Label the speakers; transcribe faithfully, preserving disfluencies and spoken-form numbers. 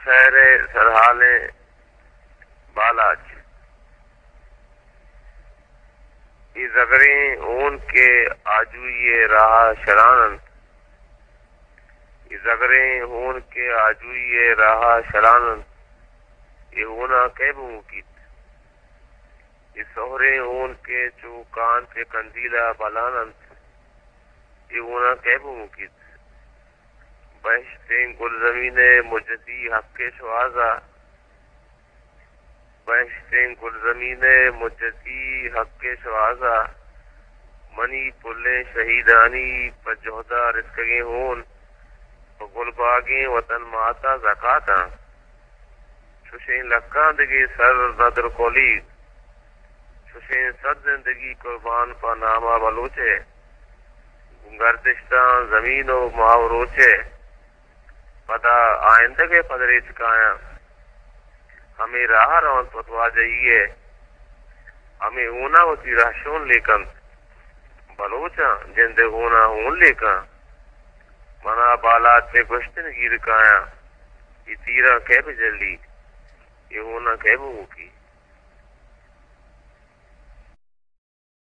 Speaker 1: خیر سرحال بالاچ ای زگریں اون کے آجوئی راہ شرانند ای زگریں اون کے آجوئی راہ شرانند ای ہونا کہ بموکیت ای سہریں اون کے چوکان کے کندیلا بلانند ای ہونا کہ بموکیت بہشتیں گل زمین مجدی حق کے شوازہ بہشتیں گل زمین مجدی حق کے شوازہ منی پلیں شہیدانی پر جہدہ رزقیں ہون پر گل باغیں وطن ماتا زکاتاں چوشیں لکاں دگے سر ندر کولی چوشیں صد زندگی قربان پا نامہ بلوچے گردشتاں زمین و ماو روچے پدا آئندہ کے پدرے چکایاں ہمیں راہ رون پتوا جائیے ہمیں اونا ہوتی رہشون لیکن بلوچاں جندے اونا ہون لیکن منا بالات پہ گشتن گیر کایاں یہ تیرہ کہہ بجلی یہ اونا کہہ بہو کی